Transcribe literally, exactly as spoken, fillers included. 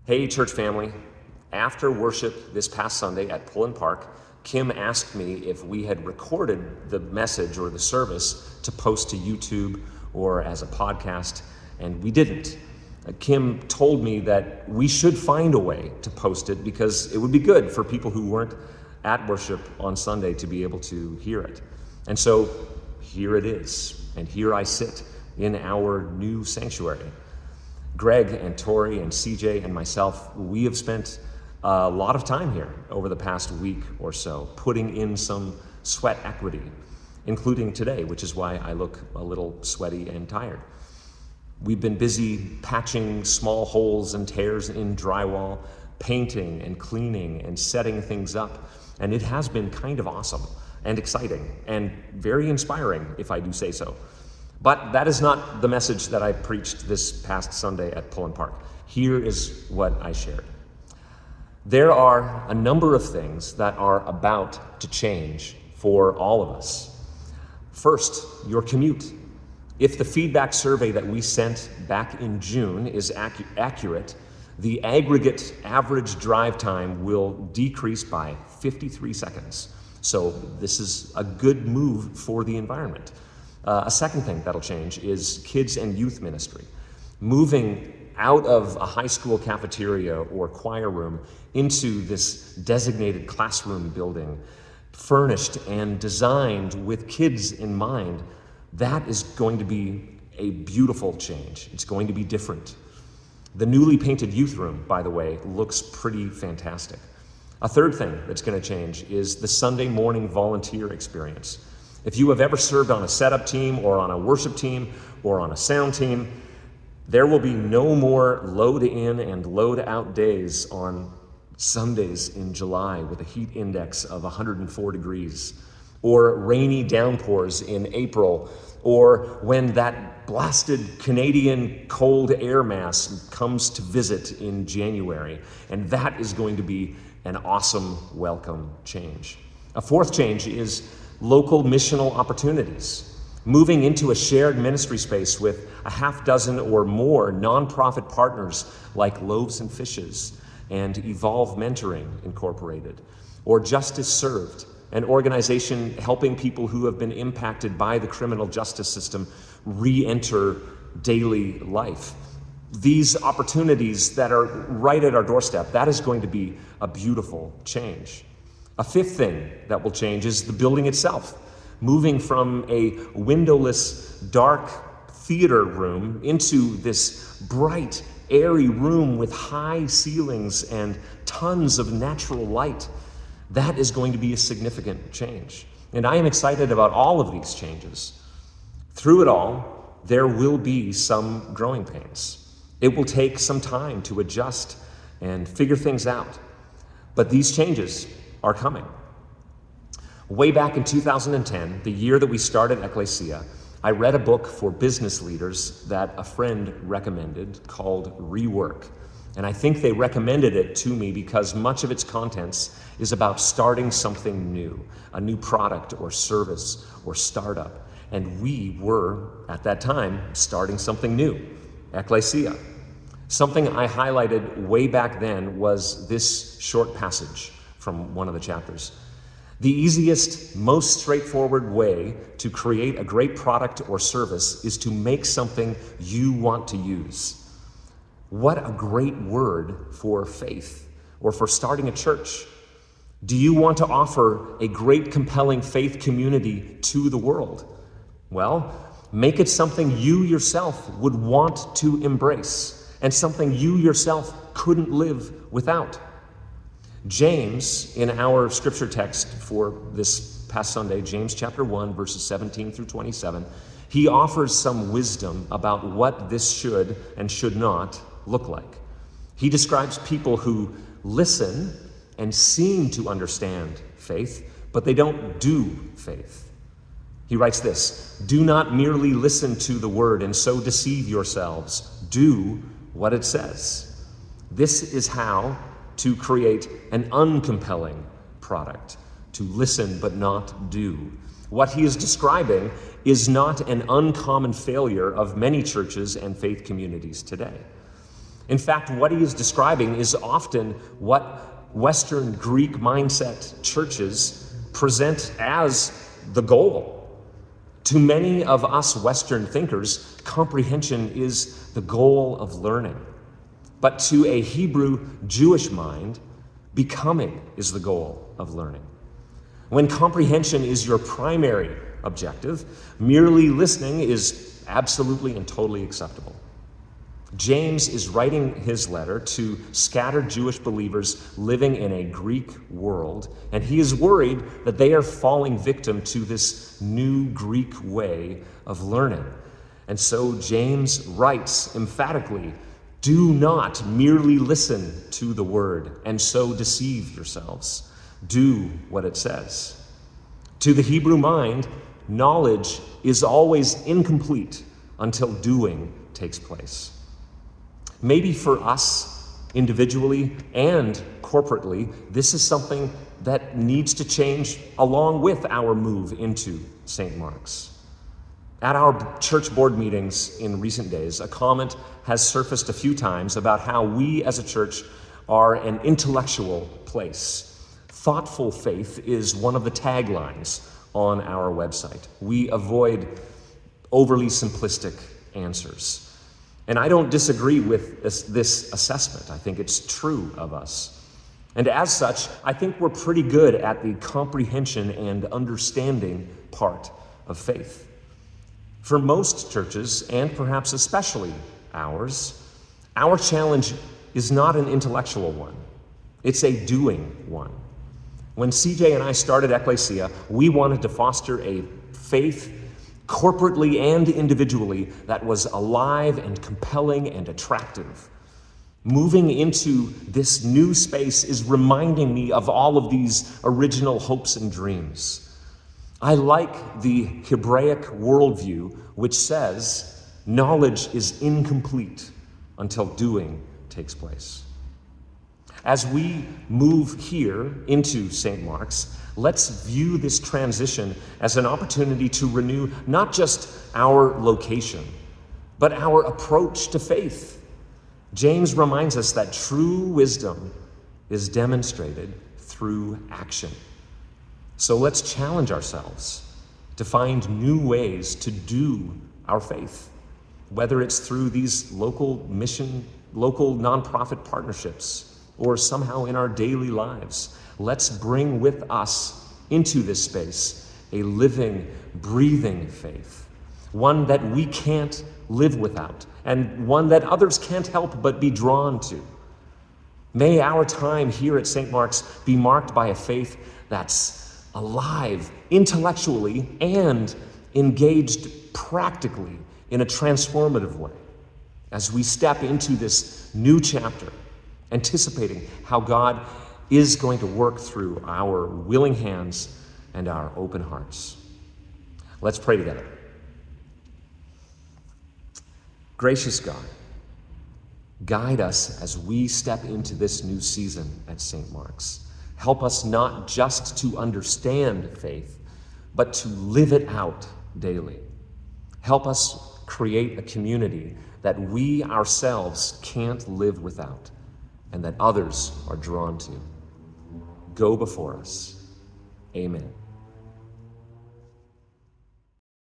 Hey, church family. After worship this past Sunday at Pullen Park, Kim asked me if we had recorded the message or the service to post to YouTube or as a podcast, and we didn't. Uh, Kim told me that we should find a way to post it because it would be good for people who weren't at worship on Sunday to be able to hear it. And so here it is, and here I sit in our new sanctuary. Greg and Tori and C J and myself, we have spent a lot of time here over the past week or so, putting in some sweat equity, including today, which is why I look a little sweaty and tired. We've been busy patching small holes and tears in drywall, painting and cleaning and setting things up, and it has been kind of awesome and exciting and very inspiring, if I do say so. But that is not the message that I preached this past Sunday at Pullen Park. Here is what I shared. There are a number of things that are about to change for all of us. First, your commute. If the feedback survey that we sent back in June is ac- accurate, the aggregate average drive time will decrease by fifty-three seconds. So this is a good move for the environment. Uh, a second thing that'll change is kids and youth ministry. Moving out of a high school cafeteria or choir room into this designated classroom building, furnished and designed with kids in mind, that is going to be a beautiful change. It's going to be different. The newly painted youth room, by the way, looks pretty fantastic. A third thing that's going to change is the Sunday morning volunteer experience. If you have ever served on a setup team or on a worship team or on a sound team, there will be no more load in and load out days on Sundays in July with a heat index of one hundred four degrees, or rainy downpours in April, or when that blasted Canadian cold air mass comes to visit in January. And that is going to be an awesome welcome change. A fourth change is local missional opportunities. Moving into a shared ministry space with a half dozen or more nonprofit partners like Loaves and Fishes and Evolve Mentoring Incorporated, or Justice Served, an organization helping people who have been impacted by the criminal justice system re-enter daily life. These opportunities that are right at our doorstep, that is going to be a beautiful change. A fifth thing that will change is the building itself, moving from a windowless, dark theater room into this bright, airy room with high ceilings and tons of natural light. That is going to be a significant change. And I am excited about all of these changes. Through it all, there will be some growing pains. It will take some time to adjust and figure things out. But these changes are coming. Way back in two thousand ten, the year that we started Ecclesia, I read a book for business leaders that a friend recommended called Rework. And I think they recommended it to me because much of its contents is about starting something new, a new product or service or startup. And we were, at that time, starting something new, Ecclesia. Something I highlighted way back then was this short passage from one of the chapters. The easiest, most straightforward way to create a great product or service is to make something you want to use. What a great word for faith or for starting a church. Do you want to offer a great, compelling faith community to the world? Well, make it something you yourself would want to embrace and something you yourself couldn't live without. James, in our scripture text for this past Sunday, James chapter one, verses seventeen through twenty-seven, he offers some wisdom about what this should and should not look like. He describes people who listen and seem to understand faith, but they don't do faith. He writes this: "Do not merely listen to the word and so deceive yourselves. Do what it says." This is how to create an uncompelling product, to listen but not do. What he is describing is not an uncommon failure of many churches and faith communities today. In fact, what he is describing is often what Western Greek mindset churches present as the goal. To many of us Western thinkers, comprehension is the goal of learning. But to a Hebrew Jewish mind, becoming is the goal of learning. When comprehension is your primary objective, merely listening is absolutely and totally acceptable. James is writing his letter to scattered Jewish believers living in a Greek world, and he is worried that they are falling victim to this new Greek way of learning. And so James writes emphatically, do not merely listen to the word and so deceive yourselves. Do what it says. To the Hebrew mind, knowledge is always incomplete until doing takes place. Maybe for us individually and corporately, this is something that needs to change along with our move into Saint Mark's. At our church board meetings in recent days, a comment has surfaced a few times about how we as a church are an intellectual place. Thoughtful faith is one of the taglines on our website. We avoid overly simplistic answers. And I don't disagree with this, this assessment. I think it's true of us. And as such, I think we're pretty good at the comprehension and understanding part of faith. For most churches, and perhaps especially ours, our challenge is not an intellectual one. It's a doing one. When C J and I started Ecclesia, we wanted to foster a faith corporately and individually that was alive and compelling and attractive. Moving into this new space is reminding me of all of these original hopes and dreams. I like the Hebraic worldview, which says knowledge is incomplete until doing takes place. As we move here into Saint Mark's, let's view this transition as an opportunity to renew not just our location, but our approach to faith. James reminds us that true wisdom is demonstrated through action. So let's challenge ourselves to find new ways to do our faith, whether it's through these local mission, local nonprofit partnerships, or somehow in our daily lives. Let's bring with us into this space a living, breathing faith, one that we can't live without, and one that others can't help but be drawn to. May our time here at Saint Mark's be marked by a faith that's alive intellectually and engaged practically in a transformative way as we step into this new chapter, anticipating how God is going to work through our willing hands and our open hearts. Let's pray together. Gracious God, guide us as we step into this new season at Saint Mark's. Help us not just to understand faith, but to live it out daily. Help us create a community that we ourselves can't live without, and that others are drawn to. Go before us. Amen.